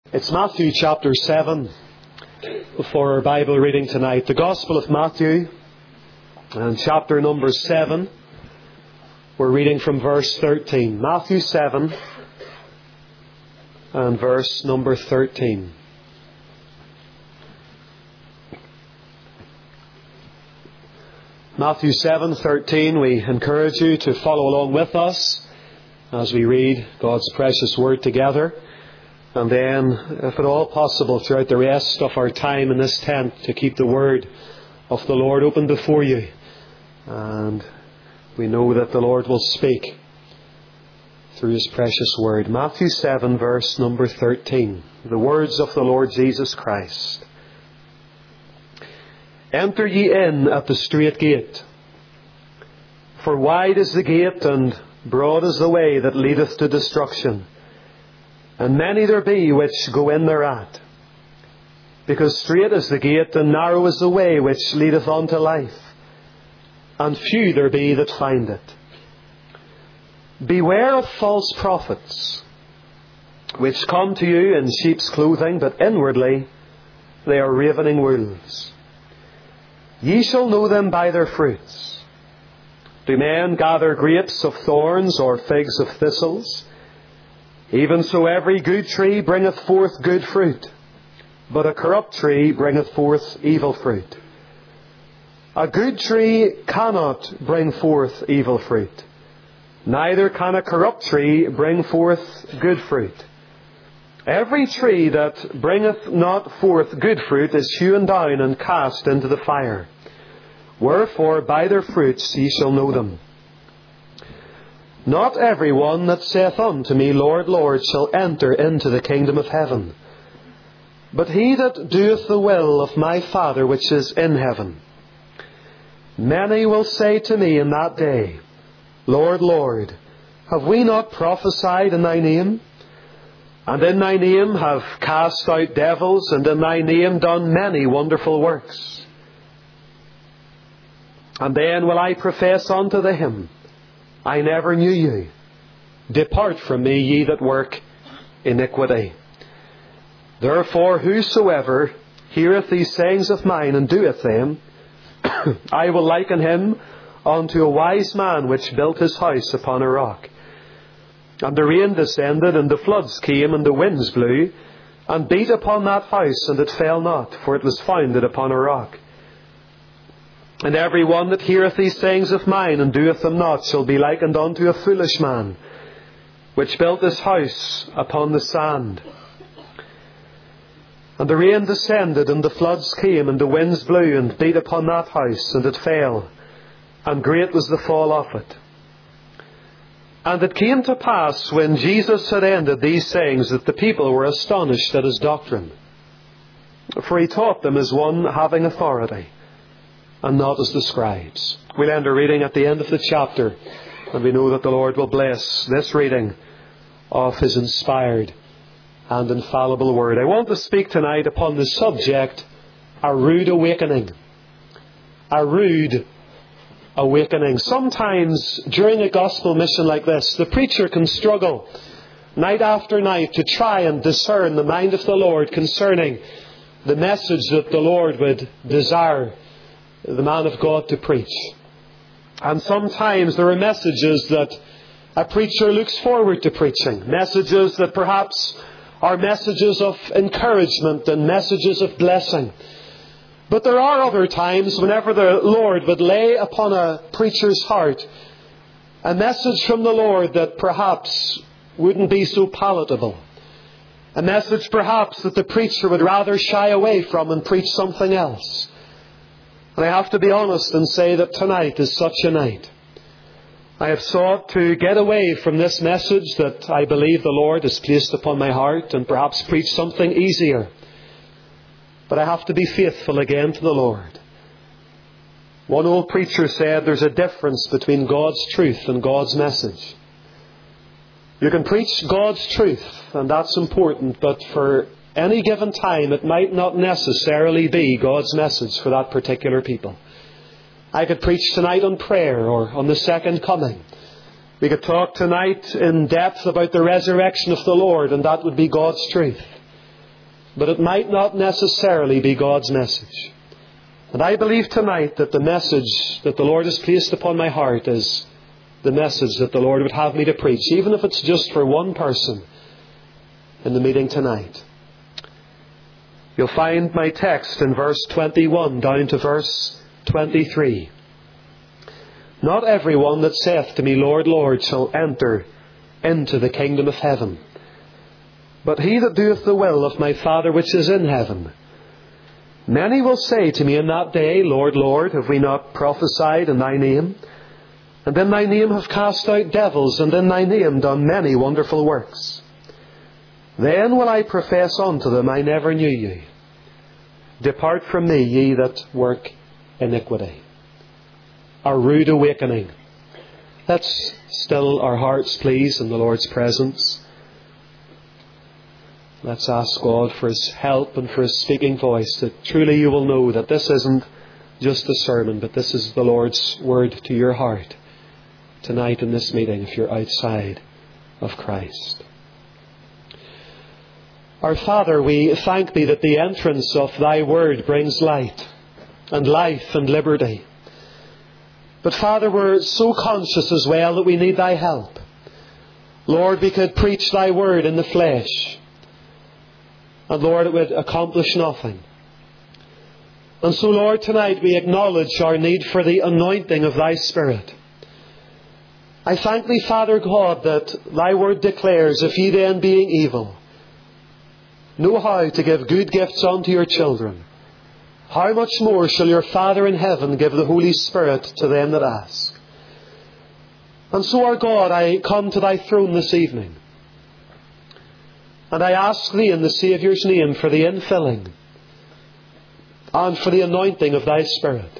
It's Matthew chapter 7 for our Bible reading tonight. The Gospel of Matthew and chapter number 7. We're reading from verse 13. Matthew 7 and verse number 13. Matthew 7:13. We encourage you to follow along with us as we read God's precious Word together. And then, if at all possible, throughout the rest of our time in this tent, to keep the Word of the Lord open before you. And we know that the Lord will speak through His precious Word. Matthew 7, verse number 13. The words of the Lord Jesus Christ. Enter ye in at the strait gate. For wide is the gate, and broad is the way that leadeth to destruction. And many there be which go in thereat. Because strait is the gate, and narrow is the way which leadeth unto life. And few there be that find it. Beware of false prophets, which come to you in sheep's clothing, but inwardly they are ravening wolves. Ye shall know them by their fruits. Do men gather grapes of thorns, or figs of thistles? Even so every good tree bringeth forth good fruit, but a corrupt tree bringeth forth evil fruit. A good tree cannot bring forth evil fruit, neither can a corrupt tree bring forth good fruit. Every tree that bringeth not forth good fruit is hewn down and cast into the fire. Wherefore by their fruits ye shall know them. Not every one that saith unto me, Lord, Lord, shall enter into the kingdom of heaven, but he that doeth the will of my Father which is in heaven. Many will say to me in that day, Lord, Lord, have we not prophesied in thy name? And in thy name have cast out devils, and in thy name done many wonderful works. And then will I profess unto them, I never knew you. Depart from me, ye that work iniquity. Therefore, whosoever heareth these sayings of mine and doeth them, I will liken him unto a wise man which built his house upon a rock. And the rain descended, and the floods came, and the winds blew, and beat upon that house, and it fell not, for it was founded upon a rock. And every one that heareth these sayings of mine and doeth them not shall be likened unto a foolish man, which built his house upon the sand. And the rain descended, and the floods came, and the winds blew, and beat upon that house, and it fell, and great was the fall of it. And it came to pass, when Jesus had ended these sayings, that the people were astonished at his doctrine. For he taught them as one having authority, and not as the scribes. We'll end our reading at the end of the chapter, and we know that the Lord will bless this reading of His inspired and infallible Word. I want to speak tonight upon the subject, a rude awakening. A rude awakening. Sometimes during a gospel mission like this, the preacher can struggle night after night to try and discern the mind of the Lord concerning the message that the Lord would desire the man of God to preach. And sometimes there are messages that a preacher looks forward to preaching. Messages that perhaps are messages of encouragement and messages of blessing. But there are other times whenever the Lord would lay upon a preacher's heart a message from the Lord that perhaps wouldn't be so palatable. A message perhaps that the preacher would rather shy away from and preach something else. And I have to be honest and say that tonight is such a night. I have sought to get away from this message that I believe the Lord has placed upon my heart and perhaps preach something easier. But I have to be faithful again to the Lord. One old preacher said there's a difference between God's truth and God's message. You can preach God's truth, and that's important, but for any given time, it might not necessarily be God's message for that particular people. I could preach tonight on prayer or on the second coming. We could talk tonight in depth about the resurrection of the Lord, and that would be God's truth. but it might not necessarily be God's message. And I believe tonight that the message that the Lord has placed upon my heart is the message that the Lord would have me to preach, even if it's just for one person in the meeting tonight. You'll find my text in verse 21 down to verse 23. Not everyone that saith to me, Lord, Lord, shall enter into the kingdom of heaven, but he that doeth the will of my Father which is in heaven. Many will say to me in that day, Lord, Lord, have we not prophesied in thy name? And in thy name have cast out devils, and in thy name done many wonderful works. Then will I profess unto them, I never knew you. Depart from me, ye that work iniquity. A rude awakening. Let's still our hearts, please, in the Lord's presence. Let's ask God for His help and for His speaking voice, that truly you will know that this isn't just a sermon, but this is the Lord's word to your heart tonight in this meeting if you're outside of Christ. Our Father, we thank Thee that the entrance of Thy word brings light and life and liberty. But Father, we're so conscious as well that we need Thy help. Lord, we could preach Thy word in the flesh, and Lord, it would accomplish nothing. And so, Lord, tonight we acknowledge our need for the anointing of Thy Spirit. I thank Thee, Father God, that Thy word declares, if ye then, being evil, know how to give good gifts unto your children, how much more shall your Father in heaven give the Holy Spirit to them that ask? And so, our God, I come to Thy throne this evening, and I ask Thee in the Saviour's name for the infilling and for the anointing of Thy Spirit.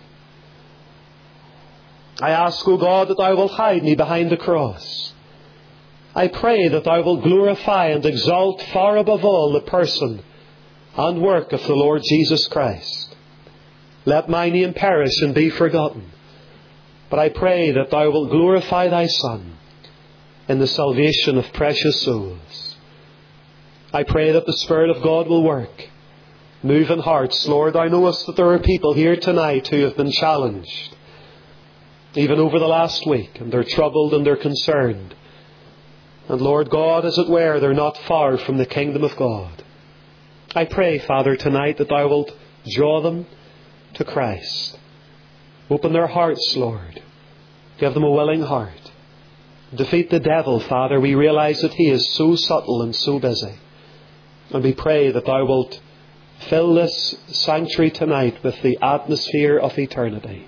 I ask, O God, that Thou wilt hide me behind the cross. I pray that Thou wilt glorify and exalt far above all the person and work of the Lord Jesus Christ. Let my name perish and be forgotten, but I pray that Thou wilt glorify Thy Son in the salvation of precious souls. I pray that the Spirit of God will work, move in hearts. Lord, Thou knowest that there are people here tonight who have been challenged, even over the last week, and they're troubled and they're concerned. And Lord God, as it were, they're not far from the kingdom of God. I pray, Father, tonight that Thou wilt draw them to Christ. Open their hearts, Lord. Give them a willing heart. Defeat the devil, Father. We realize that he is so subtle and so busy. And we pray that Thou wilt fill this sanctuary tonight with the atmosphere of eternity.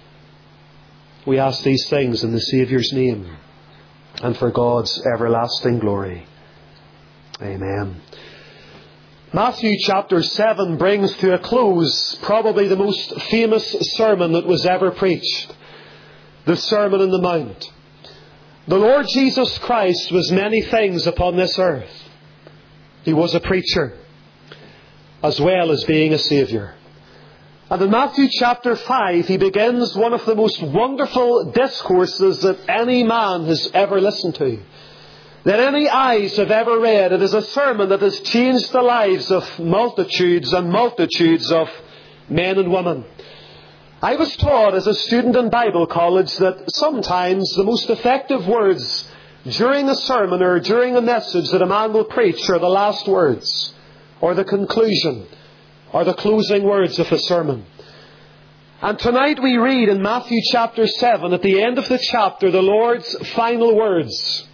We ask these things in the Saviour's name and for God's everlasting glory. Amen. Matthew chapter 7 brings to a close probably the most famous sermon that was ever preached, the Sermon on the Mount. The Lord Jesus Christ was many things upon this earth. He was a preacher as well as being a Saviour. And in Matthew chapter 5, He begins one of the most wonderful discourses that any man has ever listened to, that any eyes have ever read. It is a sermon that has changed the lives of multitudes and multitudes of men and women. I was taught as a student in Bible college that sometimes the most effective words during a sermon or during a message that a man will preach are the last words, or the conclusion, or the closing words of a sermon. And tonight we read in Matthew chapter 7, at the end of the chapter, the Lord's final words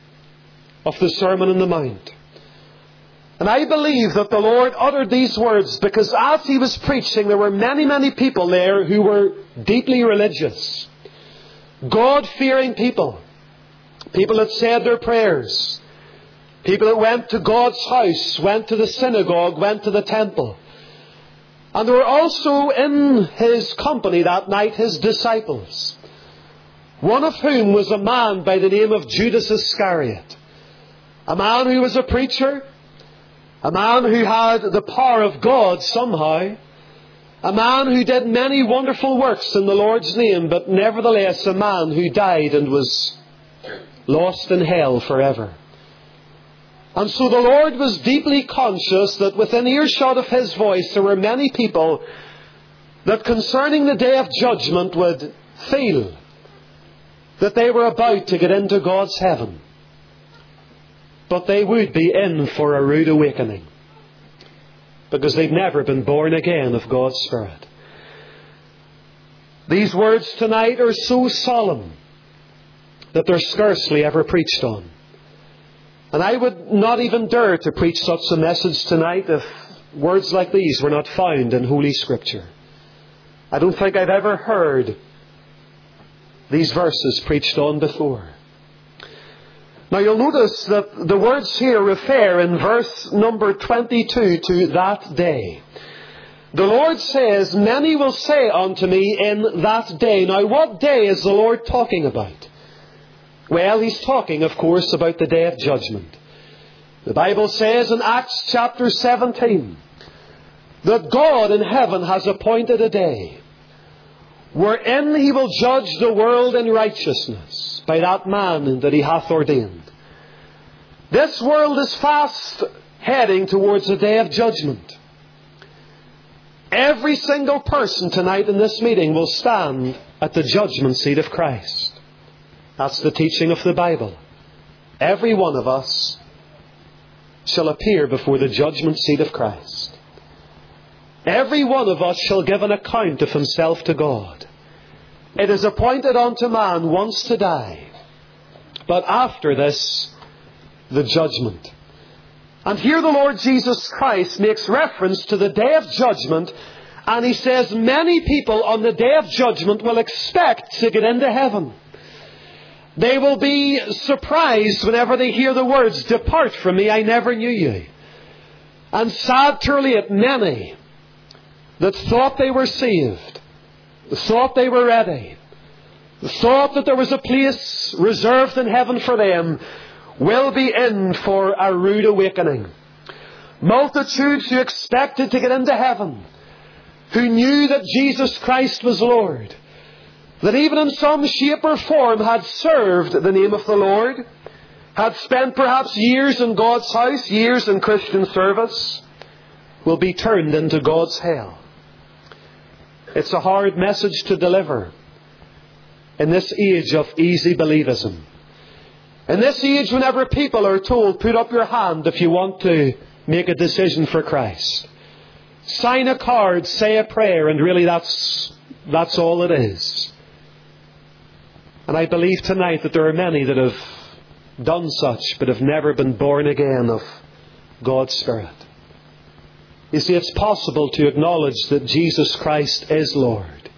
of the Sermon on the Mount. And I believe that the Lord uttered these words because as He was preaching, there were many, many people there who were deeply religious, God-fearing people. People that said their prayers. People that went to God's house, went to the synagogue, went to the temple. And there were also in His company that night His disciples, one of whom was a man by the name of Judas Iscariot. A man who was a preacher, a man who had the power of God somehow, a man who did many wonderful works in the Lord's name, but nevertheless a man who died and was lost in hell forever. And so the Lord was deeply conscious that within earshot of His voice there were many people that concerning the day of judgment would feel that they were about to get into God's heaven. But they would be in for a rude awakening, because they've never been born again of God's Spirit. These words tonight are so solemn that they're scarcely ever preached on. And I would not even dare to preach such a message tonight if words like these were not found in Holy Scripture. I don't think I've ever heard these verses preached on before. Now you'll notice that the words here refer in verse number 22 to that day. The Lord says, "Many will say unto me in that day." Now what day is the Lord talking about? Well, He's talking, of course, about the day of judgment. The Bible says in Acts chapter 17 that God in heaven has appointed a day wherein He will judge the world in righteousness by that man that He hath ordained. This world is fast heading towards the day of judgment. Every single person tonight in this meeting will stand at the judgment seat of Christ. That's the teaching of the Bible. Every one of us shall appear before the judgment seat of Christ. Every one of us shall give an account of himself to God. It is appointed unto man once to die, but after this, the judgment. And here the Lord Jesus Christ makes reference to the day of judgment, and He says many people on the day of judgment will expect to get into heaven. They will be surprised whenever they hear the words, "Depart from me, I never knew you." And sad to relate, many that thought they were saved, thought they were ready, thought that there was a place reserved in heaven for them, will be in for a rude awakening. Multitudes who expected to get into heaven, who knew that Jesus Christ was Lord, that even in some shape or form had served the name of the Lord, had spent perhaps years in God's house, years in Christian service, will be turned into God's hell. It's a hard message to deliver in this age of easy believism. In this age, whenever people are told, "Put up your hand if you want to make a decision for Christ. Sign a card, say a prayer," and really that's all it is. And I believe tonight that there are many that have done such, but have never been born again of God's Spirit. You see, it's possible to acknowledge that Jesus Christ is Lord,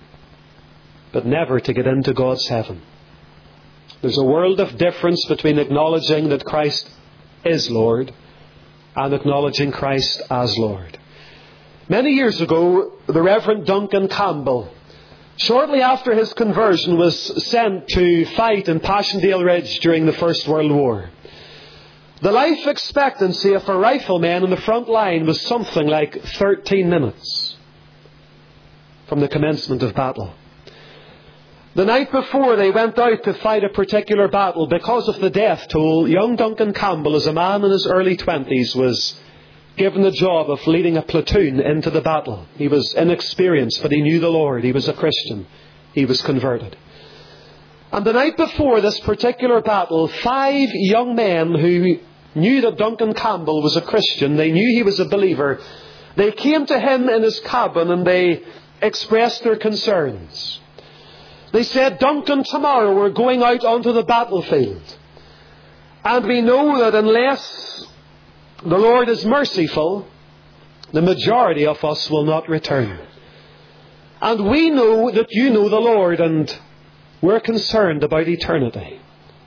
but never to get into God's heaven. There's a world of difference between acknowledging that Christ is Lord and acknowledging Christ as Lord. Many years ago, the Reverend Duncan Campbell, shortly after his conversion, was sent to fight in Passchendaele Ridge during the First World War. The life expectancy of a rifleman in the front line was something like 13 minutes from the commencement of battle. The night before they went out to fight a particular battle, because of the death toll, young Duncan Campbell, as a man in his early 20s, was given the job of leading a platoon into the battle. He was inexperienced, but he knew the Lord. He was a Christian. He was converted. And the night before this particular battle, 5 young men who knew that Duncan Campbell was a Christian, they knew he was a believer, they came to him in his cabin and they expressed their concerns. They said, "Duncan, tomorrow we're going out onto the battlefield. And we know that unless the Lord is merciful, the majority of us will not return. And we know that you know the Lord, and we're concerned about eternity.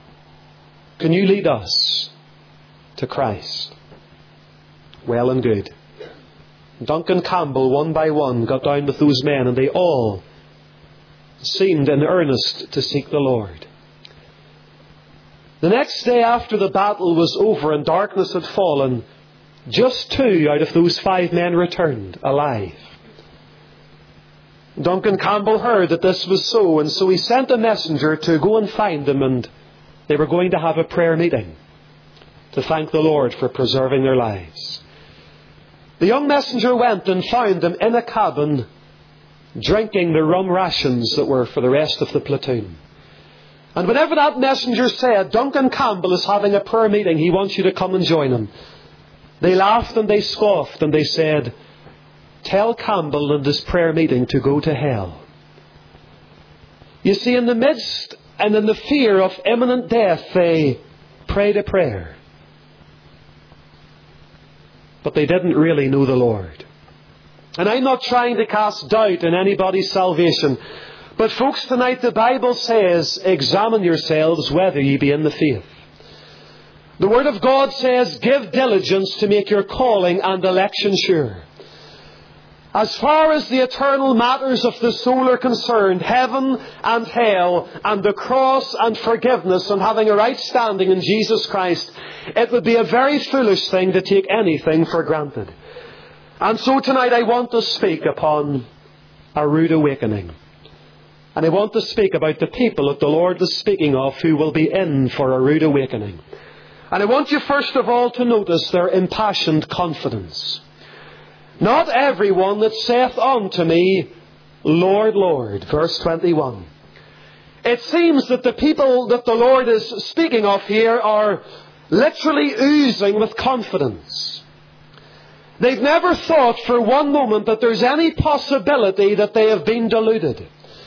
Can you lead us to Christ?" Well and good. Duncan Campbell, one by one, got down with those men, and they all seemed in earnest to seek the Lord. The next day after the battle was over and darkness had fallen, just 2 out of those 5 men returned alive. Duncan Campbell heard that this was so, and so he sent a messenger to go and find them, and they were going to have a prayer meeting. to thank the Lord for preserving their lives. The young messenger went and found them in a cabin, drinking the rum rations that were for the rest of the platoon. And whenever that messenger said, Duncan Campbell is having a prayer meeting, he wants you to come and join him, they laughed and they scoffed and they said, tell Campbell and his prayer meeting to go to hell. You see, in the midst and in the fear of imminent death, they prayed a prayer. But they didn't really know the Lord. And I'm not trying to cast doubt in anybody's salvation. But folks, tonight the Bible says, examine yourselves whether ye be in the faith. The Word of God says, give diligence to make your calling and election sure. As far as the eternal matters of the soul are concerned, heaven and hell and the cross and forgiveness and having a right standing in Jesus Christ, it would be a very foolish thing to take anything for granted. And so tonight I want to speak upon a rude awakening. And I want to speak about the people that the Lord was speaking of who will be in for a rude awakening. And I want you first of all to notice their impassioned confidence. Not everyone that saith unto me, Lord, Lord. Verse 21. It seems that the people that the Lord is speaking of here are literally oozing with confidence. They've never thought for one moment that there's any possibility that they have been deluded.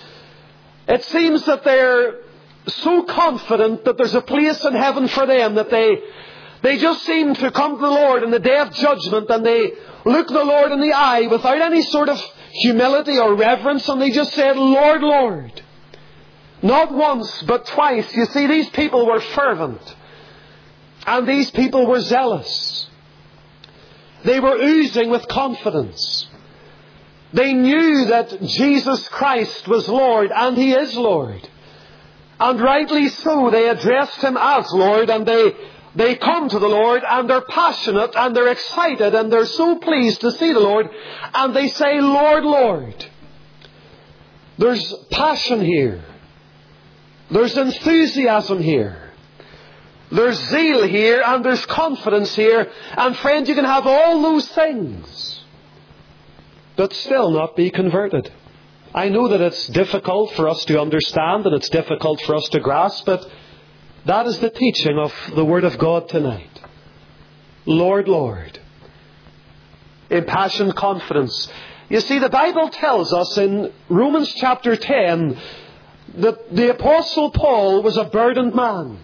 It seems that they're so confident that there's a place in heaven for them that they just seem to come to the Lord in the day of judgment and they look the Lord in the eye without any sort of humility or reverence, and they just said, Lord, Lord. Not once, but twice. You see, these people were fervent. And these people were zealous. They were oozing with confidence. They knew that Jesus Christ was Lord, and He is Lord. And rightly so, they addressed Him as Lord, and they come to the Lord and they're passionate and they're excited and they're so pleased to see the Lord, and they say, Lord, Lord. There's passion here. There's enthusiasm here. There's zeal here and there's confidence here. And friends, you can have all those things but still not be converted. I know that it's difficult for us to understand and it's difficult for us to grasp, but that is the teaching of the Word of God tonight. Lord, Lord. Impassioned confidence. You see, the Bible tells us in Romans chapter 10 that the Apostle Paul was a burdened man.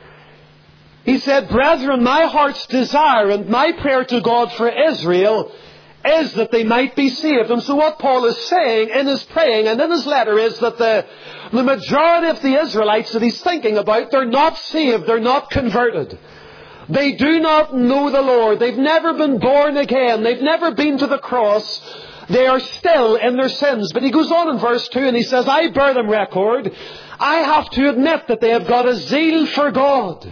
He said, Brethren, my heart's desire and my prayer to God for Israel is that they might be saved. And so what Paul is saying in his praying and in his letter is that the majority of the Israelites that he's thinking about, they're not saved, they're not converted. They do not know the Lord. They've never been born again. They've never been to the cross. They are still in their sins. But he goes on in verse 2 and he says, I bear them record. I have to admit that they have got a zeal for God.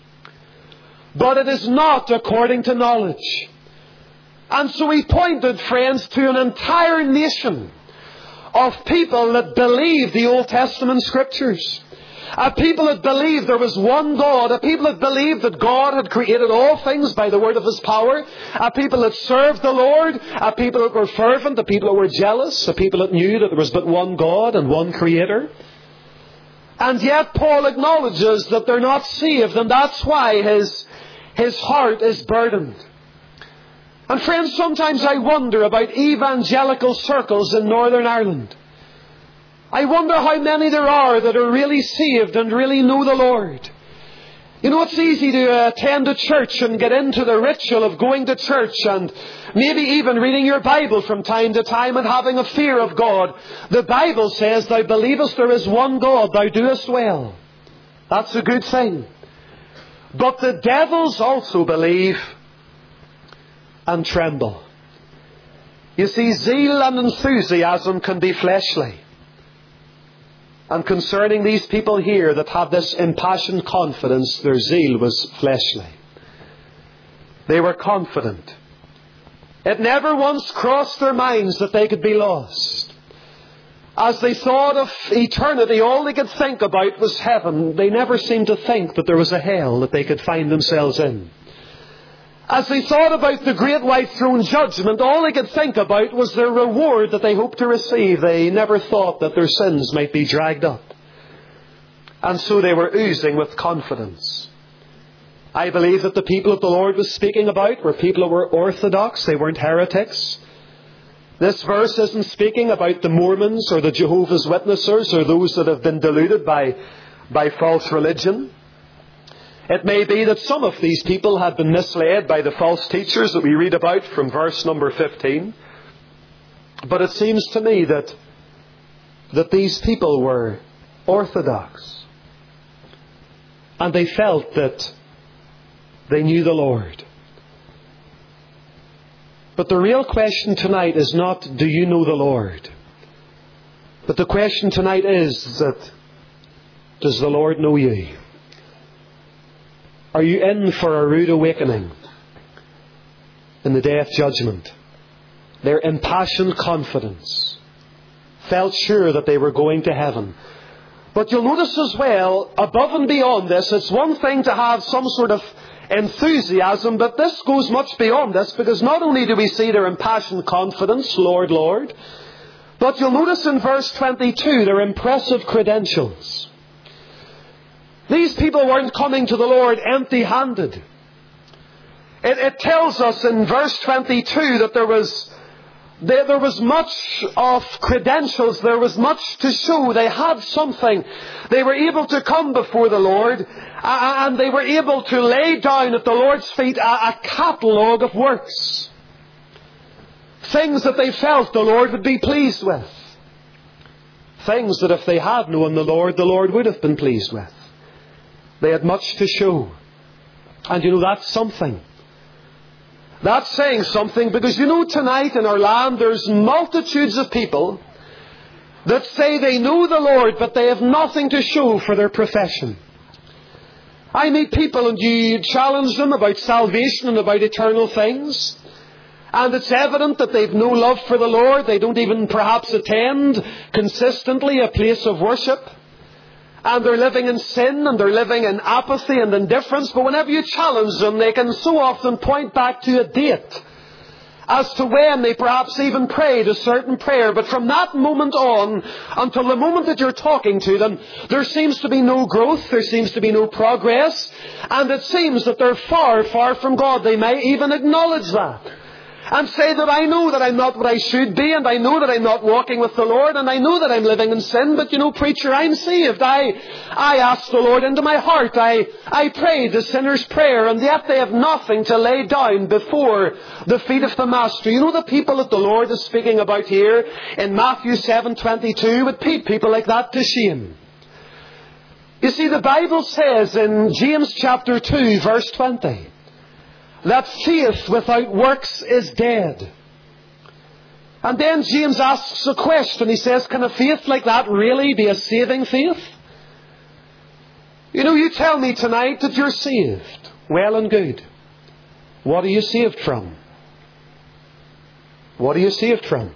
But it is not according to knowledge. And so he pointed, friends, to an entire nation of people that believed the Old Testament Scriptures. A people that believed there was one God. A people that believed that God had created all things by the word of His power. A people that served the Lord. A people that were fervent. A people that were jealous. A people that knew that there was but one God and one Creator. And yet Paul acknowledges that they're not saved, and that's why his heart is burdened. And friends, sometimes I wonder about evangelical circles in Northern Ireland. I wonder how many there are that are really saved and really know the Lord. You know, it's easy to attend a church and get into the ritual of going to church and maybe even reading your Bible from time to time and having a fear of God. The Bible says, Thou believest there is one God, thou doest well. That's a good thing. But the devils also believe and tremble. You see, zeal and enthusiasm can be fleshly. And concerning these people here that have this impassioned confidence, their zeal was fleshly. They were confident. It never once crossed their minds that they could be lost. As they thought of eternity, all they could think about was heaven. They never seemed to think that there was a hell that they could find themselves in. As they thought about the great white throne judgment, all they could think about was their reward that they hoped to receive. They never thought that their sins might be dragged up. And so they were oozing with confidence. I believe that the people that the Lord was speaking about were people who were orthodox. They weren't heretics. This verse isn't speaking about the Mormons or the Jehovah's Witnesses or those that have been deluded by false religion. It may be that some of these people had been misled by the false teachers that we read about from verse number 15. But it seems to me that these people were orthodox. And they felt that they knew the Lord. But the real question tonight is not, do you know the Lord? But the question tonight is that, does the Lord know you? Are you in for a rude awakening in the day of judgment? Their impassioned confidence felt sure that they were going to heaven. But you'll notice as well, above and beyond this, it's one thing to have some sort of enthusiasm, but this goes much beyond this, because not only do we see their impassioned confidence, Lord, Lord, but you'll notice in verse 22 their impressive credentials. These people weren't coming to the Lord empty-handed. It tells us in verse 22 that there was much of credentials. There was much to show. They had something. They were able to come before the Lord, and they were able to lay down at the Lord's feet a catalogue of works. Things that they felt the Lord would be pleased with. Things that if they had known the Lord would have been pleased with. They had much to show. And you know, that's something. That's saying something, because you know, tonight in our land there's multitudes of people that say they know the Lord, but they have nothing to show for their profession. I meet people and you challenge them about salvation and about eternal things, and it's evident that they've no love for the Lord. They don't even perhaps attend consistently a place of worship. And they're living in sin, and they're living in apathy and indifference. But whenever you challenge them, they can so often point back to a date as to when they perhaps even prayed a certain prayer. But from that moment on, until the moment that you're talking to them, there seems to be no growth, there seems to be no progress, and it seems that they're far, far from God. They may even acknowledge that and say that I know that I'm not what I should be, and I know that I'm not walking with the Lord, and I know that I'm living in sin, but you know, preacher, I'm saved. I asked the Lord into my heart. I prayed the sinner's prayer, and yet they have nothing to lay down before the feet of the Master. You know, the people that the Lord is speaking about here in Matthew 7:22 would put people like that to shame. You see, the Bible says in James chapter 2 verse 20, that faith without works is dead. And then James asks a question. He says, can a faith like that really be a saving faith? You know, you tell me tonight that you're saved. Well and good. What are you saved from? What are you saved from?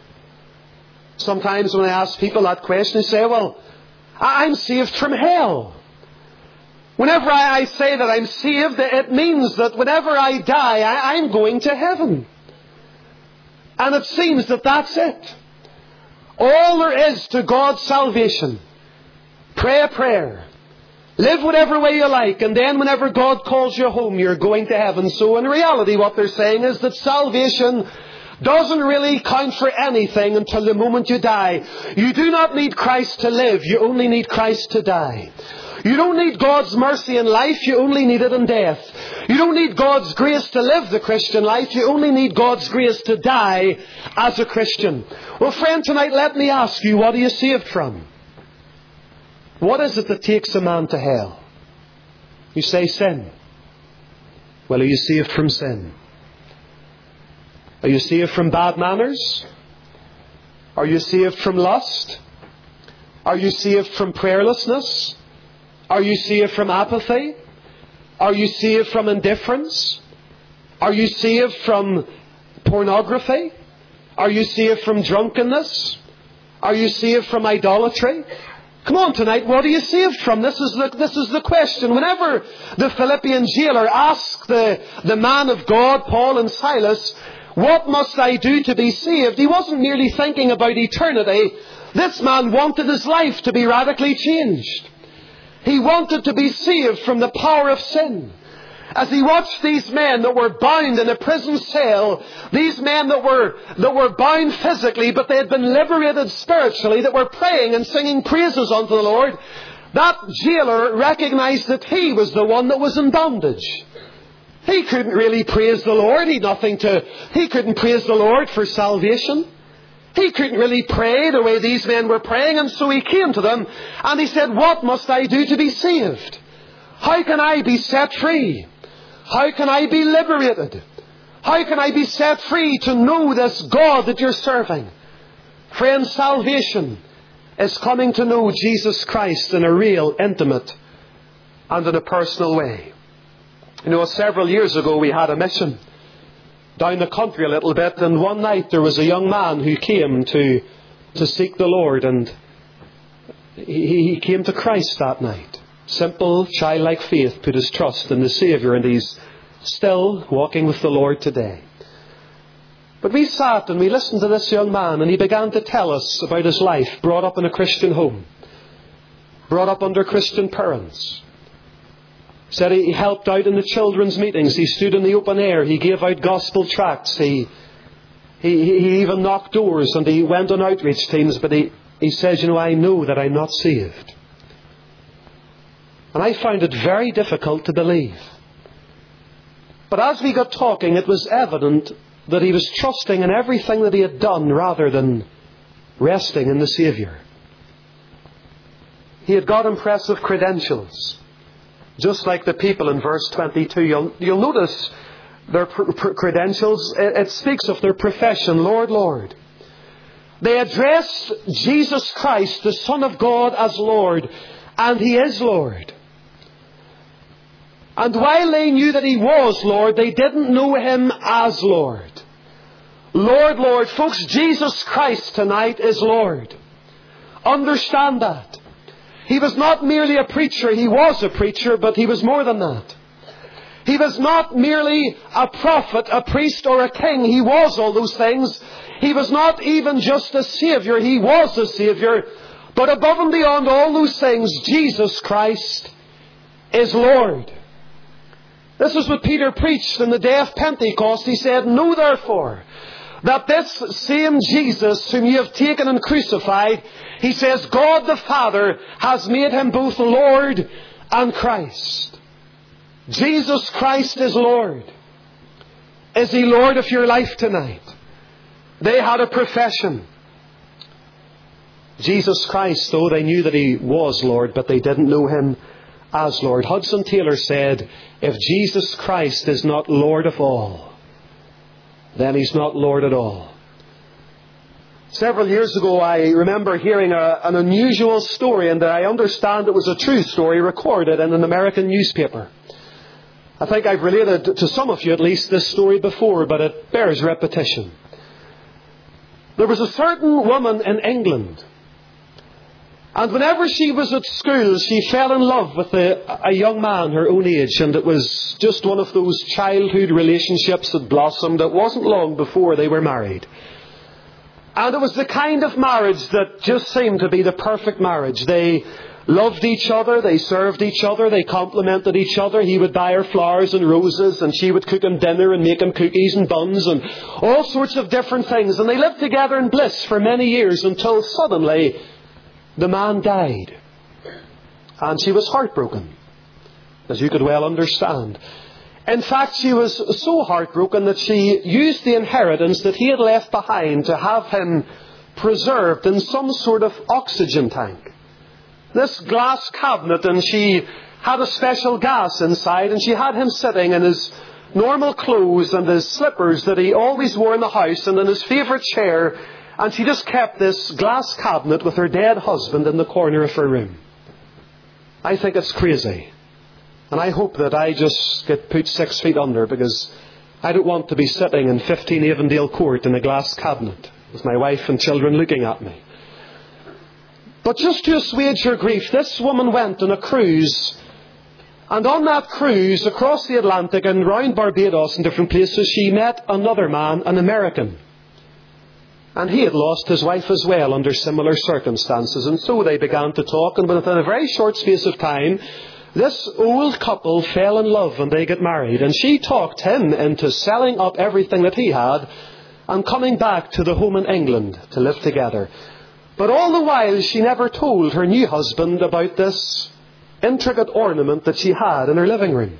Sometimes when I ask people that question, they say, well, I'm saved from hell. Whenever I say that I'm saved, it means that whenever I die, I'm going to heaven. And it seems that that's it. All there is to God's salvation. Pray a prayer. Live whatever way you like, and then whenever God calls you home, you're going to heaven. So in reality, what they're saying is that salvation doesn't really count for anything until the moment you die. You do not need Christ to live. You only need Christ to die. You don't need God's mercy in life, you only need it in death. You don't need God's grace to live the Christian life, you only need God's grace to die as a Christian. Well, friend, tonight let me ask you, what are you saved from? What is it that takes a man to hell? You say sin. Well, are you saved from sin? Are you saved from bad manners? Are you saved from lust? Are you saved from prayerlessness? Are you saved from apathy? Are you saved from indifference? Are you saved from pornography? Are you saved from drunkenness? Are you saved from idolatry? Come on tonight, what are you saved from? This is the question. Whenever the Philippian jailer asked the man of God, Paul and Silas, what must I do to be saved? He wasn't merely thinking about eternity. This man wanted his life to be radically changed. He wanted to be saved from the power of sin. As he watched these men that were bound in a prison cell, these men that were bound physically, but they had been liberated spiritually, that were praying and singing praises unto the Lord, that jailer recognized that he was the one that was in bondage. He couldn't really praise the Lord. He couldn't praise the Lord for salvation. He couldn't really pray the way these men were praying, and so he came to them and he said, what must I do to be saved? How can I be set free? How can I be liberated? How can I be set free to know this God that you're serving? Friends, salvation is coming to know Jesus Christ in a real, intimate, and in a personal way. You know, several years ago we had a mission down the country a little bit, and one night there was a young man who came to seek the Lord, and he came to Christ that night. Simple, childlike faith, put his trust in the Saviour, and he's still walking with the Lord today. But we sat and we listened to this young man, and he began to tell us about his life, brought up in a Christian home, brought up under Christian parents. Said he helped out in the children's meetings. He stood in the open air. He gave out gospel tracts. He even knocked doors, and he went on outreach teams. But he says, you know, I know that I'm not saved. And I found it very difficult to believe. But as we got talking, it was evident that he was trusting in everything that he had done rather than resting in the Saviour. He had got impressive credentials. Just like the people in verse 22, you'll notice their credentials. It speaks of their profession, Lord, Lord. They addressed Jesus Christ, the Son of God, as Lord, and He is Lord. And while they knew that He was Lord, they didn't know Him as Lord. Lord, Lord. Folks, Jesus Christ tonight is Lord. Understand that. He was not merely a preacher. He was a preacher, but He was more than that. He was not merely a prophet, a priest, or a king. He was all those things. He was not even just a Saviour. He was a Saviour. But above and beyond all those things, Jesus Christ is Lord. This is what Peter preached on the day of Pentecost. He said, know therefore that this same Jesus whom you have taken and crucified, He says, God the Father has made Him both Lord and Christ. Jesus Christ is Lord. Is He Lord of your life tonight? They had a profession. Jesus Christ, though, they knew that He was Lord, but they didn't know Him as Lord. Hudson Taylor said, if Jesus Christ is not Lord of all, then He's not Lord at all. Several years ago, I remember hearing an unusual story, and I understand it was a true story recorded in an American newspaper. I think I've related to some of you at least this story before, but it bears repetition. There was a certain woman in England, and whenever she was at school, she fell in love with a young man her own age, and it was just one of those childhood relationships that blossomed. It wasn't long before they were married. And it was the kind of marriage that just seemed to be the perfect marriage. They loved each other, they served each other, they complimented each other. He would buy her flowers and roses, and she would cook him dinner and make him cookies and buns and all sorts of different things. And they lived together in bliss for many years until suddenly the man died. And she was heartbroken, as you could well understand. In fact, she was so heartbroken that she used the inheritance that he had left behind to have him preserved in some sort of oxygen tank. This glass cabinet, and she had a special gas inside, and she had him sitting in his normal clothes and his slippers that he always wore in the house, and in his favourite chair, and she just kept this glass cabinet with her dead husband in the corner of her room. I think it's crazy. And I hope that I just get put 6 feet under, because I don't want to be sitting in 15 Avondale Court in a glass cabinet with my wife and children looking at me. But just to assuage her grief, this woman went on a cruise. And on that cruise, across the Atlantic and round Barbados and different places, she met another man, an American. And he had lost his wife as well under similar circumstances. And so they began to talk, and within a very short space of time, this old couple fell in love and they got married. And she talked him into selling up everything that he had and coming back to the home in England to live together. But all the while she never told her new husband about this intricate ornament that she had in her living room.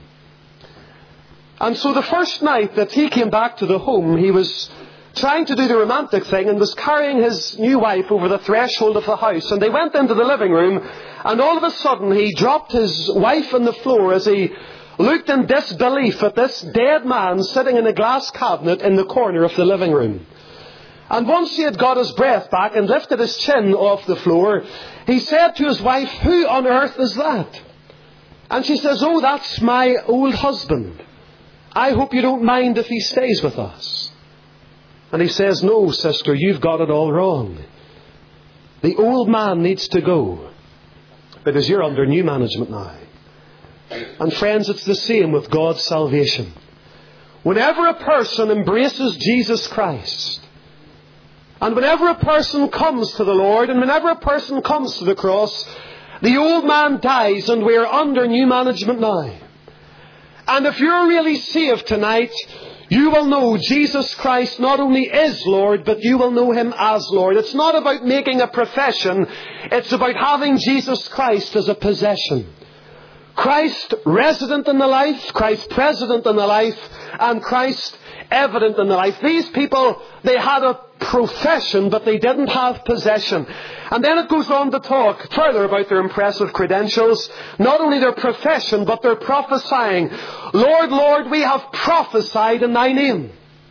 And so the first night that he came back to the home, he was trying to do the romantic thing and was carrying his new wife over the threshold of the house. And they went into the living room, and all of a sudden he dropped his wife on the floor as he looked in disbelief at this dead man sitting in a glass cabinet in the corner of the living room. And once he had got his breath back and lifted his chin off the floor, he said to his wife, "Who on earth is that?" And she says, "Oh, that's my old husband. I hope you don't mind if he stays with us." And he says, "No, sister, you've got it all wrong. The old man needs to go because you're under new management now." And friends, it's the same with God's salvation. Whenever a person embraces Jesus Christ, and whenever a person comes to the Lord, and whenever a person comes to the cross, the old man dies and we're under new management now. And if you're really saved tonight, you will know Jesus Christ not only is Lord, but you will know Him as Lord. It's not about making a profession. It's about having Jesus Christ as a possession. Christ resident in the life, Christ present in the life, and Christ evident in the life. These people, they had a profession, but they didn't have possession. And then it goes on to talk further about their impressive credentials. Not only their profession, but their prophesying. "Lord, Lord, we have prophesied in Thy name."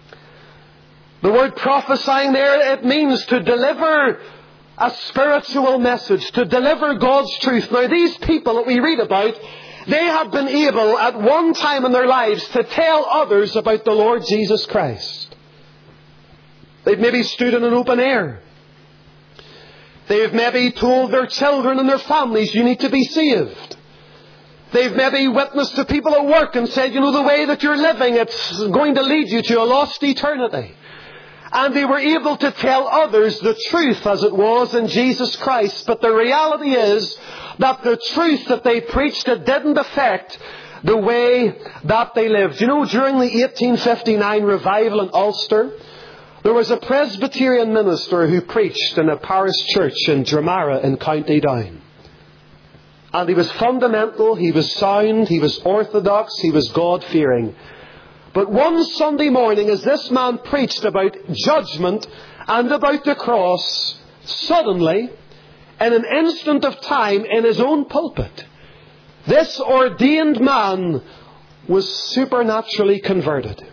The word prophesying there, it means to deliver a spiritual message, to deliver God's truth. Now, these people that we read about, they have been able at one time in their lives to tell others about the Lord Jesus Christ. They've maybe stood in an open air. They've maybe told their children and their families, "You need to be saved." They've maybe witnessed to people at work and said, "You know, the way that you're living, it's going to lead you to a lost eternity." And they were able to tell others the truth as it was in Jesus Christ. But the reality is that the truth that they preached, it didn't affect the way that they lived. You know, during the 1859 revival in Ulster, there was a Presbyterian minister who preached in a parish church in Dramara in County Down. And he was fundamental, he was sound, he was orthodox, he was God-fearing. But one Sunday morning, as this man preached about judgment and about the cross, suddenly, in an instant of time, in his own pulpit, this ordained man was supernaturally converted.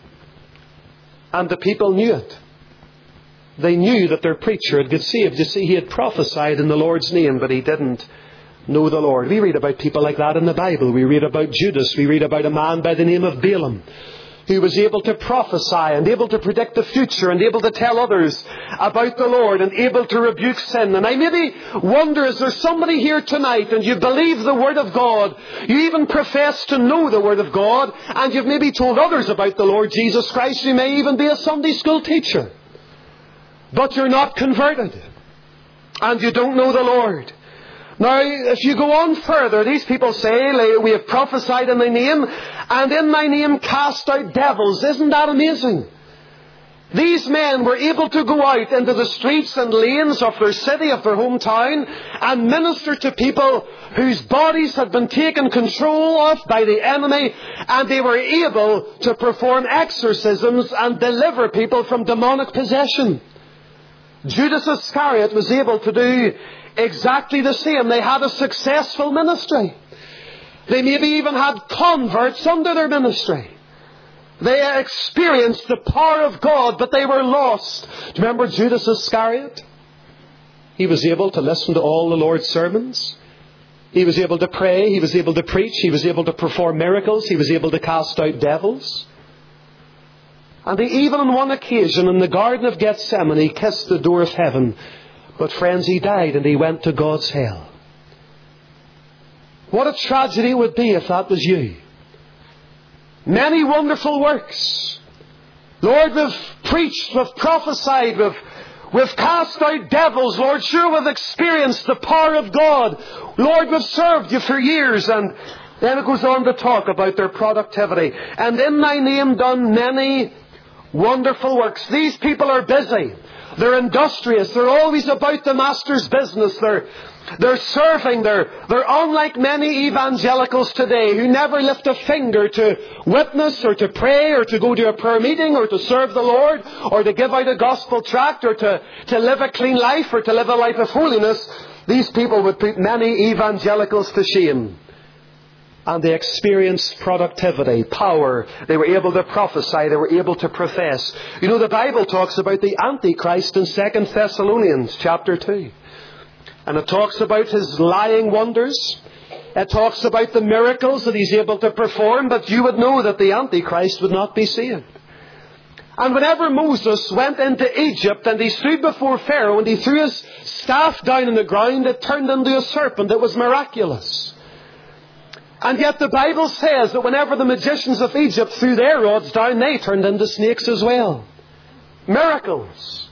And the people knew it. They knew that their preacher had got saved. You see, he had prophesied in the Lord's name, but he didn't know the Lord. We read about people like that in the Bible. We read about Judas. We read about a man by the name of Balaam, who was able to prophesy and able to predict the future and able to tell others about the Lord and able to rebuke sin. And I maybe wonder, is there somebody here tonight and you believe the Word of God, you even profess to know the Word of God, and you've maybe told others about the Lord Jesus Christ, you may even be a Sunday school teacher, but you're not converted and you don't know the Lord. Now, if you go on further, these people say, "We have prophesied in Thy name, and in Thy name cast out devils." Isn't that amazing? These men were able to go out into the streets and lanes of their city, of their hometown, and minister to people whose bodies had been taken control of by the enemy, and they were able to perform exorcisms and deliver people from demonic possession. Judas Iscariot was able to do exactly the same. They had a successful ministry. They maybe even had converts under their ministry. They experienced the power of God, but they were lost. Do you remember Judas Iscariot? He was able to listen to all the Lord's sermons. He was able to pray. He was able to preach. He was able to perform miracles. He was able to cast out devils. And he even on one occasion in the Garden of Gethsemane kissed the door of heaven But friends, he died and he went to God's hell. What a tragedy it would be if that was you. Many wonderful works. Lord, we've preached, we've prophesied, we've cast out devils. Lord, sure we've experienced the power of God. Lord, we've served you for years. And then it goes on to talk about their productivity. And in thy name done many wonderful works. These people are busy. They're industrious. They're always about the Master's business. They're serving. They're unlike many evangelicals today who never lift a finger to witness or to pray or to go to a prayer meeting or to serve the Lord or to give out a gospel tract or to live a clean life or to live a life of holiness. These people would put many evangelicals to shame. And they experienced productivity, power. They were able to prophesy. They were able to profess. You know, the Bible talks about the Antichrist in 2 Thessalonians chapter 2. And it talks about his lying wonders. It talks about the miracles that he's able to perform. But you would know that the Antichrist would not be saved. And whenever Moses went into Egypt and he stood before Pharaoh and he threw his staff down on the ground, it turned into a serpent. It was miraculous. And yet the Bible says that whenever the magicians of Egypt threw their rods down, they turned into snakes as well. Miracles.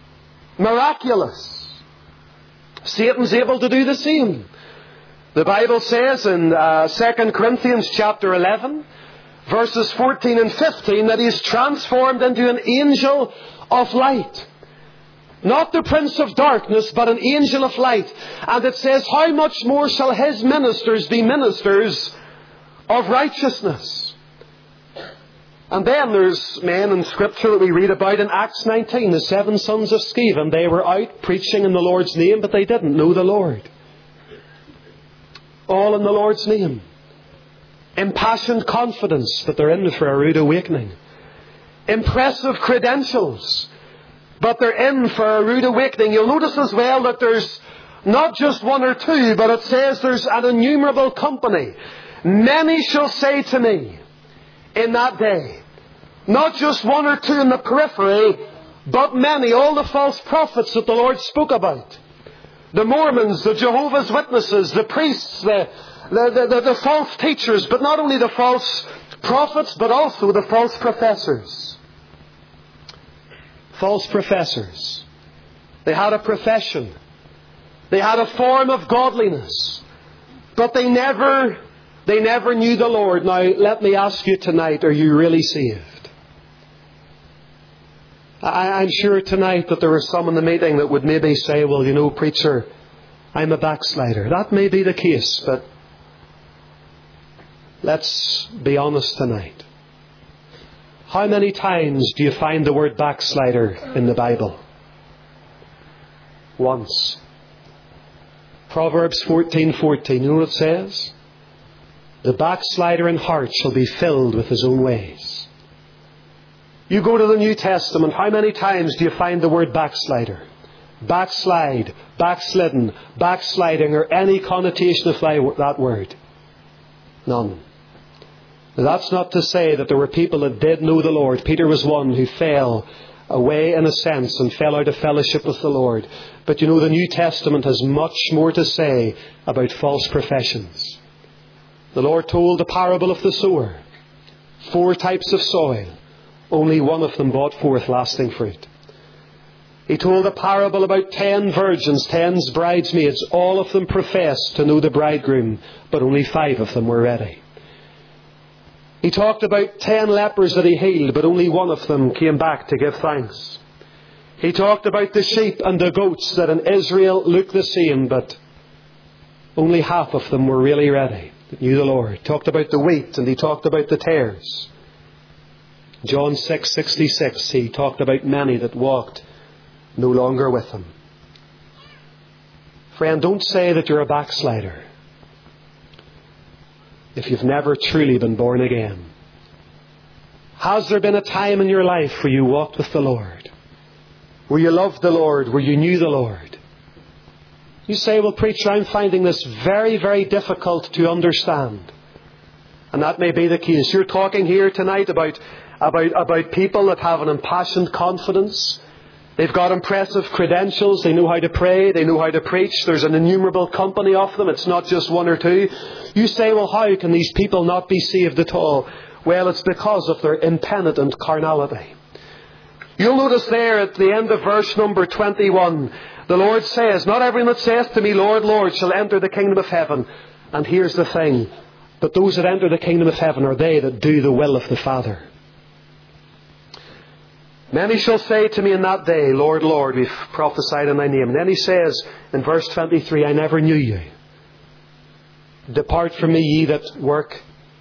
Miraculous. Satan's able to do the same. The Bible says in 2 Corinthians chapter 11, verses 14 and 15, that he is transformed into an angel of light. Not the prince of darkness, but an angel of light. And it says, how much more shall his ministers be ministers of righteousness? And then there's men in Scripture that we read about in Acts 19, the 7 sons of Sceva. They were out preaching in the Lord's name, but they didn't know the Lord. All in the Lord's name. Impassioned confidence that they're in for a rude awakening. Impressive credentials, but they're in for a rude awakening. You'll notice as well that there's not just one or two, but it says there's an innumerable company. Many shall say to me in that day, not just one or two in the periphery, but many, all the false prophets that the Lord spoke about. The Mormons, the Jehovah's Witnesses, the priests, the false teachers, but not only the false prophets, but also the false professors. False professors. They had a profession. They had a form of godliness. But they never knew the Lord. Now, let me ask you tonight, are you really saved? I'm sure tonight that there are some in the meeting that would maybe say, well, you know, preacher, I'm a backslider. That may be the case, but let's be honest tonight. How many times do you find the word backslider in the Bible? Once. Proverbs 14:14. You know what it says? The backslider in heart shall be filled with his own ways. You go to the New Testament, how many times do you find the word backslider? Backslide, backslidden, backsliding, or any connotation of that word? None. Now, that's not to say that there were people that did know the Lord. Peter was one who fell away in a sense and fell out of fellowship with the Lord. But you know, the New Testament has much more to say about false professions. The Lord told the parable of the sower. 4 types of soil. Only one of them brought forth lasting fruit. He told a parable about 10 virgins, 10 bridesmaids. All of them professed to know the bridegroom, but only 5 of them were ready. He talked about 10 lepers that he healed, but only 1 of them came back to give thanks. He talked about the sheep and the goats that in Israel looked the same, but only half of them were really ready, that knew the Lord. He talked about the wheat and he talked about the tares. John 6:66, he talked about many that walked no longer with him. Friend, don't say that you're a backslider if you've never truly been born again. Has there been a time in your life where you walked with the Lord? Where you loved the Lord? Where you knew the Lord? You say, well, preacher, I'm finding this very, very difficult to understand. And that may be the case. You're talking here tonight about people that have an impassioned confidence. They've got impressive credentials. They know how to pray. They know how to preach. There's an innumerable company of them. It's not just one or two. You say, well, how can these people not be saved at all? Well, it's because of their impenitent carnality. You'll notice there at the end of verse number 21, the Lord says, not everyone that saith to me, Lord, Lord, shall enter the kingdom of heaven. And here's the thing, but those that enter the kingdom of heaven are they that do the will of the Father. Many shall say to me in that day, Lord, Lord, we've prophesied in thy name. And then he says in verse 23, I never knew you. Depart from me, ye that work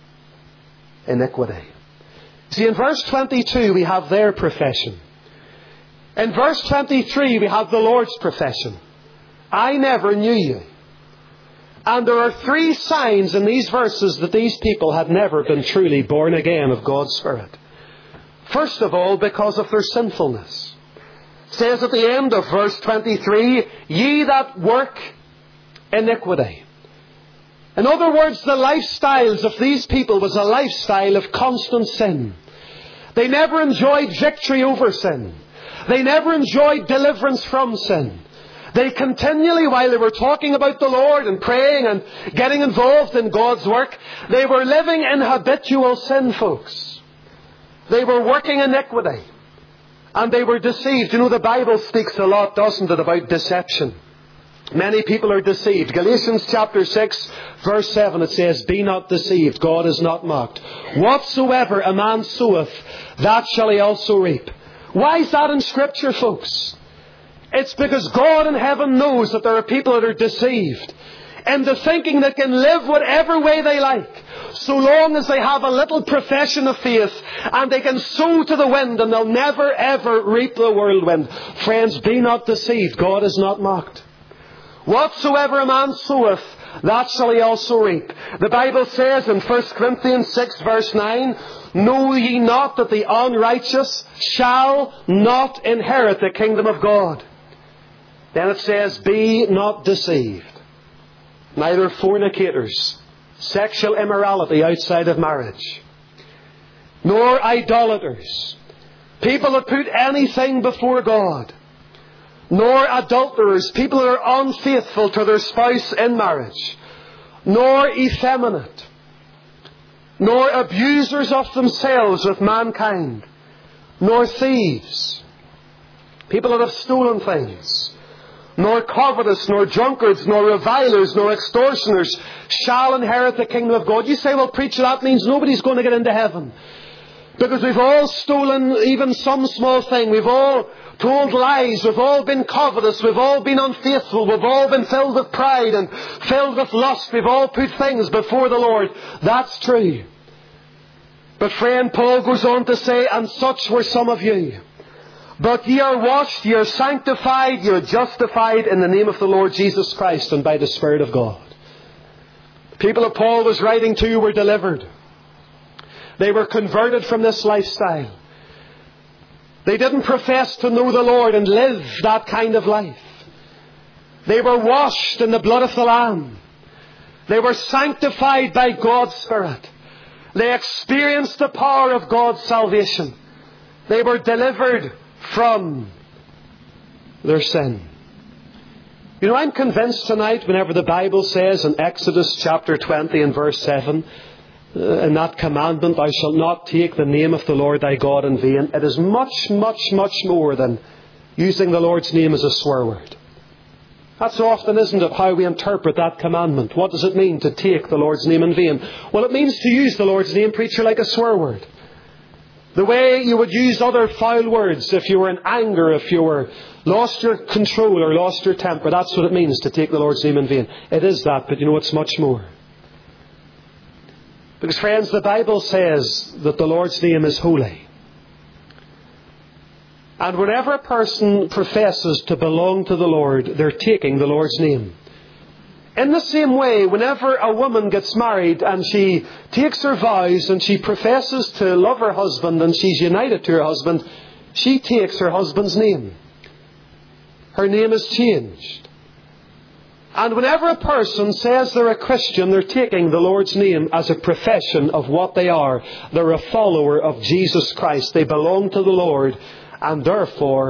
iniquity. See, in verse 22 we have their profession. In verse 23 we have the Lord's profession. I never knew you. And there are three signs in these verses that these people had never been truly born again of God's Spirit. First of all, because of their sinfulness. It says at the end of verse 23, ye that work iniquity. In other words, the lifestyles of these people was a lifestyle of constant sin. They never enjoyed victory over sin. They never enjoyed deliverance from sin. They continually, while they were talking about the Lord and praying and getting involved in God's work, they were living in habitual sin, folks. They were working iniquity. And they were deceived. You know, the Bible speaks a lot, doesn't it, about deception. Many people are deceived. Galatians chapter 6, verse 7, it says, be not deceived, God is not mocked. Whatsoever a man soweth, that shall he also reap. Why is that in Scripture, folks? It's because God in heaven knows that there are people that are deceived into thinking they can live whatever way they like, so long as they have a little profession of faith and they can sow to the wind and they'll never ever reap the whirlwind. Friends, be not deceived. God is not mocked. Whatsoever a man soweth, that shall he also reap. The Bible says in 1 Corinthians 6 verse 9, know ye not that the unrighteous shall not inherit the kingdom of God? Then it says, be not deceived. Neither fornicators, sexual immorality outside of marriage, nor idolaters, people that put anything before God, nor adulterers, people that are unfaithful to their spouse in marriage, nor effeminate, nor abusers of themselves with mankind, nor thieves, people that have stolen things, nor covetous, nor drunkards, nor revilers, nor extortioners shall inherit the kingdom of God. You say, well, preacher, that means nobody's going to get into heaven. Because we've all stolen even some small thing. We've all told lies. We've all been covetous. We've all been unfaithful. We've all been filled with pride and filled with lust. We've all put things before the Lord. That's true. But friend, Paul goes on to say, and such were some of you. But ye are washed, ye are sanctified, ye are justified in the name of the Lord Jesus Christ and by the Spirit of God. The people that Paul was writing to were delivered. They were converted from this lifestyle. They didn't profess to know the Lord and live that kind of life. They were washed in the blood of the Lamb. They were sanctified by God's Spirit. They experienced the power of God's salvation. They were delivered from their sin. You know, I'm convinced tonight whenever the Bible says in Exodus chapter 20 and verse 7, in that commandment, thou shalt not take the name of the Lord thy God in vain, it is much, much, much more than using the Lord's name as a swear word. That's often, isn't it, how we interpret that commandment. What does it mean to take the Lord's name in vain? Well, it means to use the Lord's name, preacher, like a swear word. The way you would use other foul words if you were in anger, if you were lost your control or lost your temper. That's what it means to take the Lord's name in vain. It is that, but you know it's much more. Because friends, the Bible says that the Lord's name is holy. And whenever a person professes to belong to the Lord, they're taking the Lord's name. In the same way, whenever a woman gets married and she takes her vows and she professes to love her husband and she's united to her husband, she takes her husband's name. Her name is changed. And whenever a person says they're a Christian, they're taking the Lord's name as a profession of what they are. They're a follower of Jesus Christ. They belong to the Lord, and therefore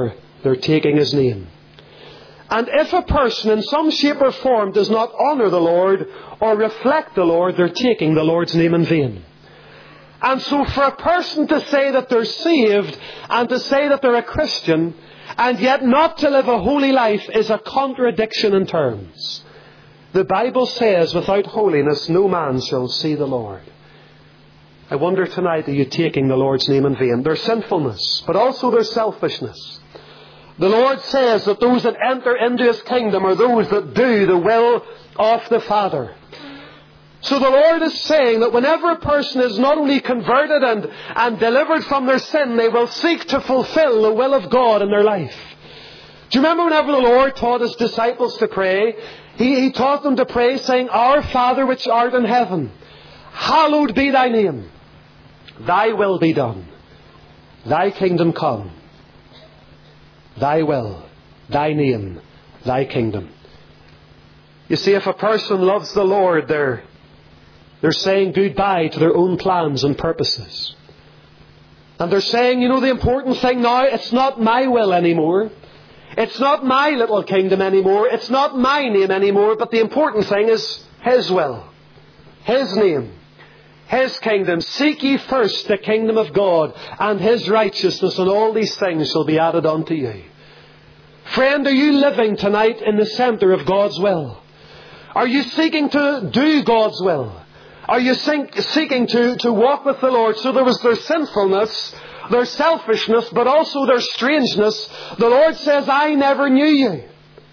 They're taking His name. And if a person in some shape or form does not honour the Lord or reflect the Lord, they're taking the Lord's name in vain. And so for a person to say that they're saved and to say that they're a Christian and yet not to live a holy life is a contradiction in terms. The Bible says, without holiness no man shall see the Lord. I wonder tonight, are you taking the Lord's name in vain? There's sinfulness, but also there's selfishness. The Lord says that those that enter into His kingdom are those that do the will of the Father. So the Lord is saying that whenever a person is not only converted and delivered from their sin, they will seek to fulfill the will of God in their life. Do you remember whenever the Lord taught His disciples to pray? He taught them to pray saying, Our Father which art in heaven, hallowed be Thy name. Thy will be done. Thy kingdom come. Thy will, Thy name, Thy kingdom. You see, if a person loves the Lord, they're saying goodbye to their own plans and purposes. And they're saying, the important thing now, it's not my will anymore. It's not my little kingdom anymore. It's not my name anymore. But the important thing is His will, His name, His kingdom. Seek ye first the kingdom of God and His righteousness, and all these things shall be added unto you. Friend, are you living tonight in the centre of God's will? Are you seeking to do God's will? Are you seeking to walk with the Lord? So there was their sinfulness, their selfishness, but also their strangeness. The Lord says, I never knew you.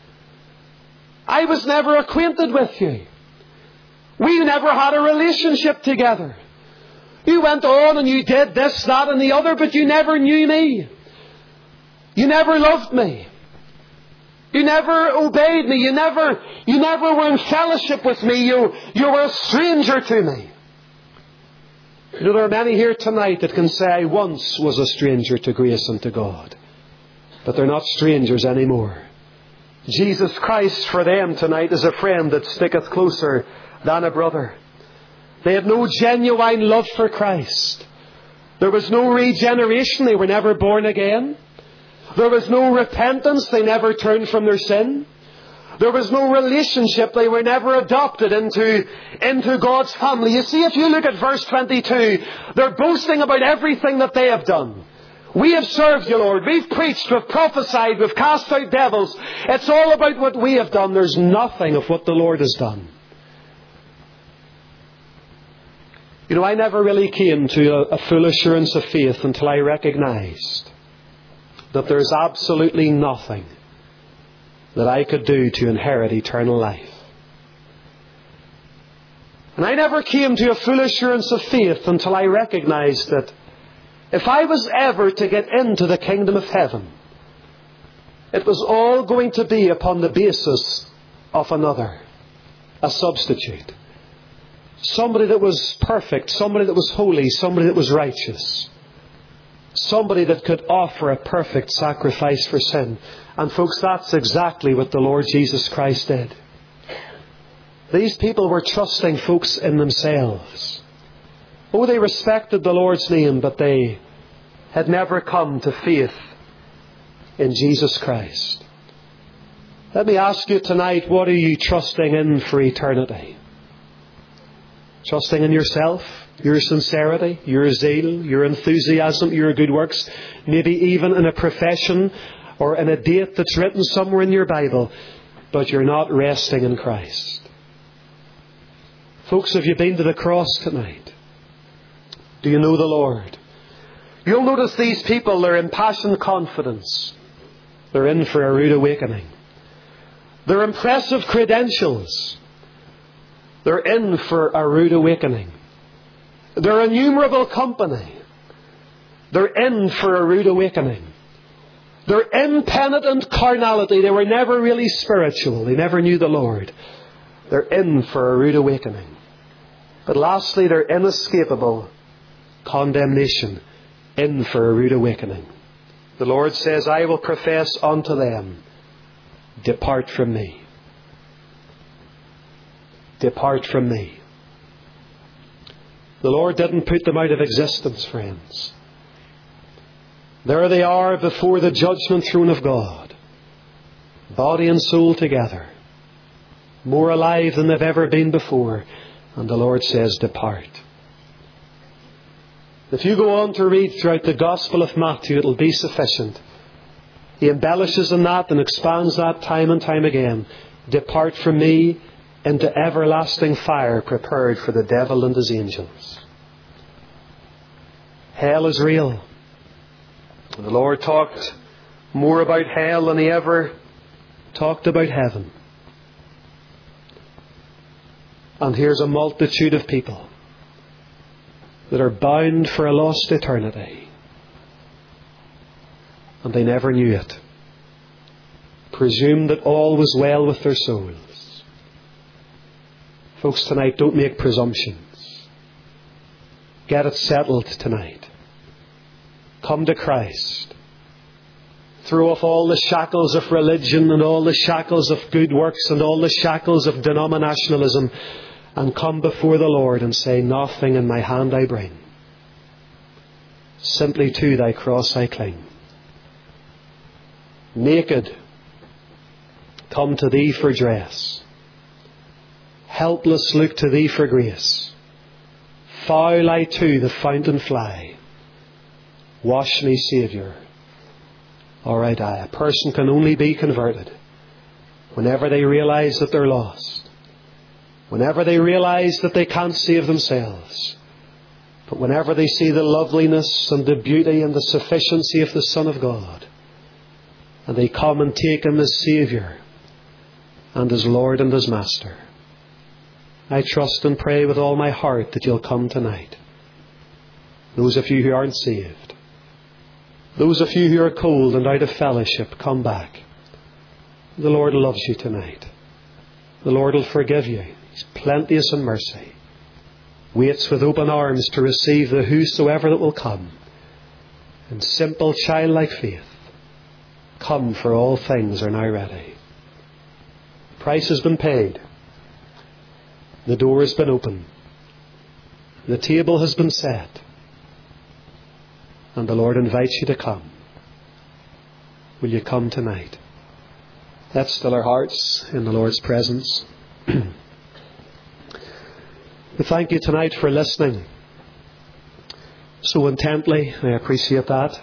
I was never acquainted with you. We never had a relationship together. You went on and you did this, that and the other, but you never knew me. You never loved me. You never obeyed me. You never were in fellowship with me. You were a stranger to me. There are many here tonight that can say, I once was a stranger to grace and to God. But they're not strangers anymore. Jesus Christ for them tonight is a friend that sticketh closer than a brother. They had no genuine love for Christ. There was no regeneration. They were never born again. There was no repentance. They never turned from their sin. There was no relationship. They were never adopted into God's family. You see, if you look at verse 22, they're boasting about everything that they have done. We have served you, Lord. We've preached, we've prophesied, we've cast out devils. It's all about what we have done. There's nothing of what the Lord has done. I never really came to a full assurance of faith until I recognized that there's absolutely nothing that I could do to inherit eternal life. And I never came to a full assurance of faith until I recognized that if I was ever to get into the kingdom of heaven, it was all going to be upon the basis of another, a substitute. Somebody that was perfect, somebody that was holy, somebody that was righteous. Somebody that could offer a perfect sacrifice for sin. And folks, that's exactly what the Lord Jesus Christ did. These people were trusting, folks, in themselves. Oh, they respected the Lord's name, but they had never come to faith in Jesus Christ. Let me ask you tonight, what are you trusting in for eternity? Trusting in yourself, your sincerity, your zeal, your enthusiasm, your good works, maybe even in a profession or in a date that's written somewhere in your Bible, but you're not resting in Christ. Folks, have you been to the cross tonight? Do you know the Lord? You'll notice these people, their impassioned confidence. They're in for a rude awakening. Their impressive credentials. They're in for a rude awakening. Their innumerable company. They're in for a rude awakening. Their impenitent carnality. They were never really spiritual. They never knew the Lord. They're in for a rude awakening. But lastly, their inescapable condemnation. In for a rude awakening. The Lord says, I will profess unto them, depart from me. Depart from me. The Lord didn't put them out of existence, friends. There they are before the judgment throne of God, body and soul together, more alive than they've ever been before. And the Lord says, depart. If you go on to read throughout the Gospel of Matthew, it'll be sufficient. He embellishes on that and expands that time and time again. Depart from me into everlasting fire prepared for the devil and his angels. Hell is real. And the Lord talked more about hell than He ever talked about heaven. And here's a multitude of people that are bound for a lost eternity. And they never knew it. Presumed that all was well with their souls. Folks, tonight, don't make presumptions. Get it settled tonight. Come to Christ. Throw off all the shackles of religion and all the shackles of good works and all the shackles of denominationalism, and come before the Lord and say, nothing in my hand I bring. Simply to thy cross I cling. Naked, come to thee for dress. Helpless, look to thee for grace. Foul I to the fountain fly. Wash me, Saviour, or I die. A person can only be converted whenever they realize that they're lost. Whenever they realize that they can't save themselves. But whenever they see the loveliness and the beauty and the sufficiency of the Son of God, and they come and take Him as Saviour and as Lord and as Master. I trust and pray with all my heart that you'll come tonight. Those of you who aren't saved, those of you who are cold and out of fellowship, come back. The Lord loves you tonight. The Lord will forgive you. He's plenteous in mercy. Waits with open arms to receive the whosoever that will come. In simple childlike faith, come, for all things are now ready. The price has been paid. The door has been opened. The table has been set. And the Lord invites you to come. Will you come tonight? Let's still our hearts in the Lord's presence. We thank you tonight for listening so intently. I appreciate that.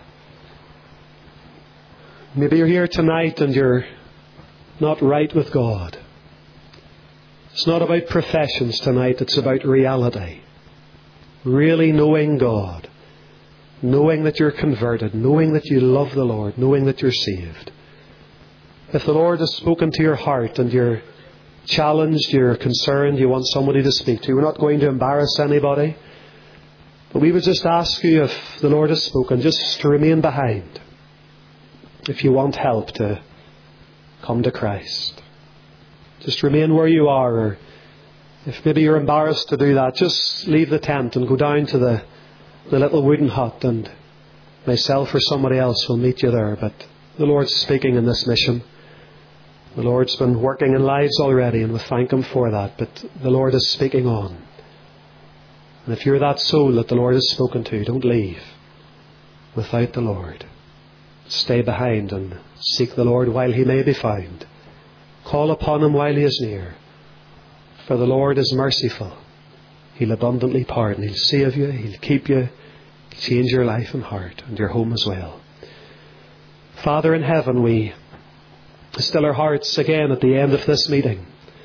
Maybe you're here tonight and you're not right with God. It's not about professions tonight, it's about reality. Really knowing God. Knowing that you're converted. Knowing that you love the Lord. Knowing that you're saved. If the Lord has spoken to your heart and you're challenged, you're concerned, you want somebody to speak to, we're not going to embarrass anybody. But we would just ask you, if the Lord has spoken, just to remain behind. If you want help, to come to Christ. Just remain where you are. Or if maybe you're embarrassed to do that, just leave the tent and go down to the little wooden hut, and myself or somebody else will meet you there. But the Lord's speaking in this mission. The Lord's been working in lives already, and we thank Him for that. But the Lord is speaking on. And if you're that soul that the Lord has spoken to, don't leave without the Lord. Stay behind and seek the Lord while He may be found. Call upon Him while He is near. For the Lord is merciful. He'll abundantly pardon. He'll save you. He'll keep you. He'll change your life and heart and your home as well. Father in heaven, we still our hearts again at the end of this meeting.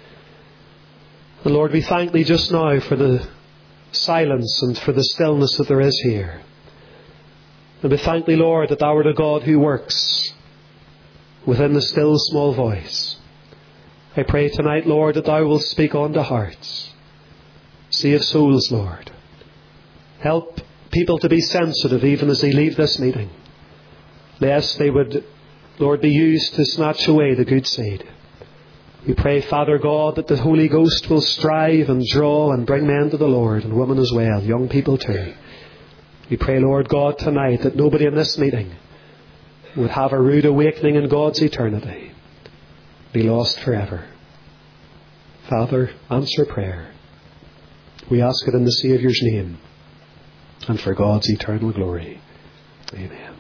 And Lord, we thank Thee just now for the silence and for the stillness that there is here. And we thank Thee, Lord, that Thou art a God who works within the still small voice. I pray tonight, Lord, that Thou wilt speak unto hearts. Save souls, Lord. Help people to be sensitive even as they leave this meeting, lest they would, Lord, be used to snatch away the good seed. We pray, Father God, that the Holy Ghost will strive and draw and bring men to the Lord, and women as well, young people too. We pray, Lord God, tonight that nobody in this meeting would have a rude awakening in God's eternity, be lost forever. Father, answer prayer. We ask it in the Saviour's name and for God's eternal glory. Amen.